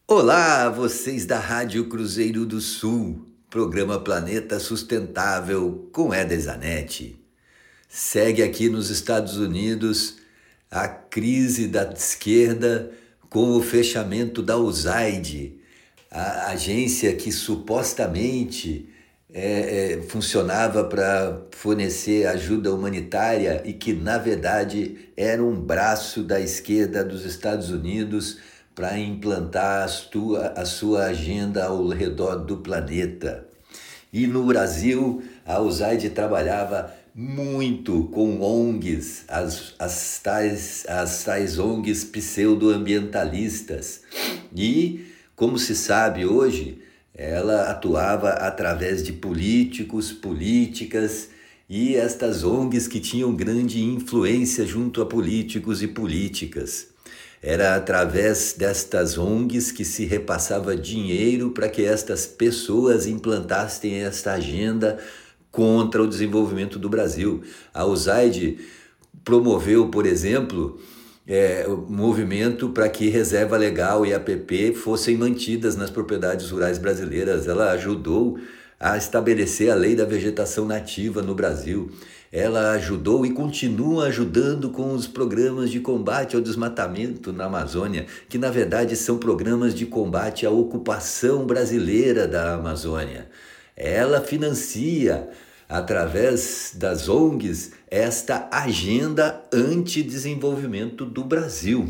Olá, vocês da Rádio Cruzeiro do Sul, programa Planeta Sustentável com Éder Zanetti. Segue aqui nos Estados Unidos a crise da esquerda com o fechamento da USAID, a agência que supostamente funcionava para fornecer ajuda humanitária e que, na verdade, era um braço da esquerda dos Estados Unidos para implantar a sua agenda ao redor do planeta. E no Brasil, a USAID trabalhava muito com ONGs, as tais ONGs pseudo-ambientalistas. E, como se sabe hoje, ela atuava através de políticos, políticas e estas ONGs que tinham grande influência junto a políticos e políticas. Era através destas ONGs que se repassava dinheiro para que estas pessoas implantassem esta agenda contra o desenvolvimento do Brasil. A USAID promoveu, por exemplo, o movimento para que reserva legal e APP fossem mantidas nas propriedades rurais brasileiras. Ela ajudou a estabelecer a lei da vegetação nativa no Brasil. Ela ajudou e continua ajudando com os programas de combate ao desmatamento na Amazônia, que na verdade são programas de combate à ocupação brasileira da Amazônia. Ela financia, através das ONGs, esta agenda antidesenvolvimento do Brasil.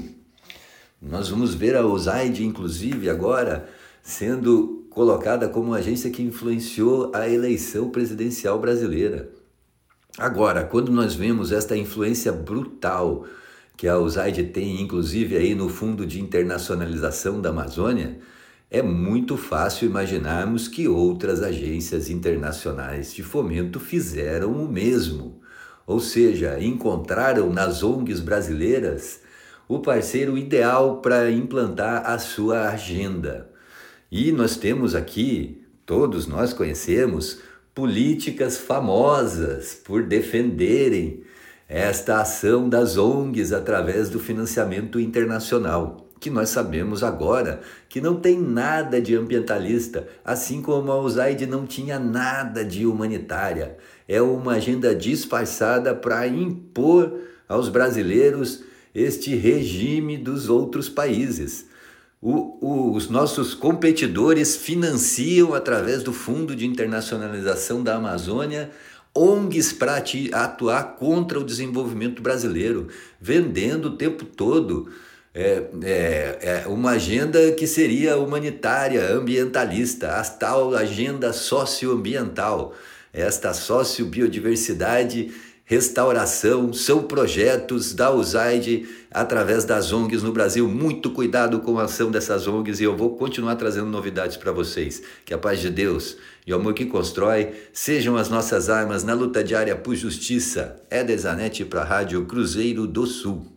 Nós vamos ver a USAID, inclusive, agora sendo colocada como agência que influenciou a eleição presidencial brasileira. Agora, quando nós vemos esta influência brutal que a USAID tem, inclusive aí no Fundo de Internacionalização da Amazônia, é muito fácil imaginarmos que outras agências internacionais de fomento fizeram o mesmo. Ou seja, encontraram nas ONGs brasileiras o parceiro ideal para implantar a sua agenda. E nós temos aqui, todos nós conhecemos, políticas famosas por defenderem esta ação das ONGs através do financiamento internacional, que nós sabemos agora que não tem nada de ambientalista, assim como a USAID não tinha nada de humanitária. É uma agenda disfarçada para impor aos brasileiros este regime dos outros países. Os nossos competidores financiam, através do Fundo de Internacionalização da Amazônia, ONGs para atuar contra o desenvolvimento brasileiro, vendendo o tempo todo uma agenda que seria humanitária, ambientalista, a tal agenda socioambiental. Esta sociobiodiversidade, restauração, são projetos da USAID através das ONGs no Brasil. Muito cuidado com a ação dessas ONGs e eu vou continuar trazendo novidades para vocês. Que a paz de Deus e o amor que constrói sejam as nossas armas na luta diária por justiça. Éder Zanetti para a Rádio Cruzeiro do Sul.